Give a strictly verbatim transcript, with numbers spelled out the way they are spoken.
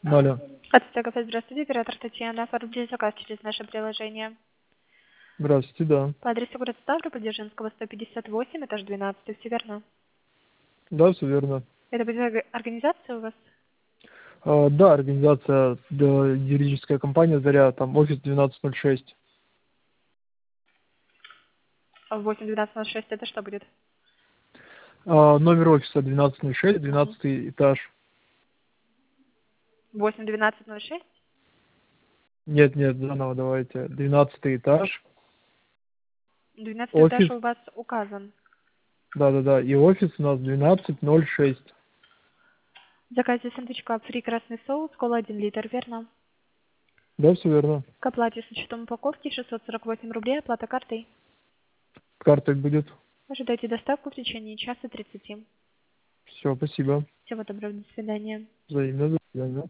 Алло. Отстя кафе, здравствуйте, оператор Татьяна. Оформите заказ через наше приложение. Здравствуйте, да. По адресу город Ставрополь, Дзержинского, сто пятьдесят восемь, этаж двенадцать, все верно? Да, все верно. Это будет орг- организация у вас? А, да, организация, да, юридическая компания «Заря», там офис двенадцать ноль шесть. А в восемь двенадцать ноль шесть это что будет? А, номер офиса двенадцать ноль шесть, Угу. двенадцатый этаж. восемь двенадцать ноль шесть? Нет, нет, заново давайте. Двенадцатый этаж, двенадцатый этаж офис, у вас указан. да-да-да, и офис у нас двенадцать ноль шесть. В заказе сэндвичка фри красный соус, кола один литр, верно? Да, все верно. К оплате с учетом упаковки шестьсот сорок восемь рублей, оплата картой. Картой будет. Ожидайте доставку в течение часа тридцати. Все, спасибо. Всего доброго, до свидания. Взаимно, до свидания.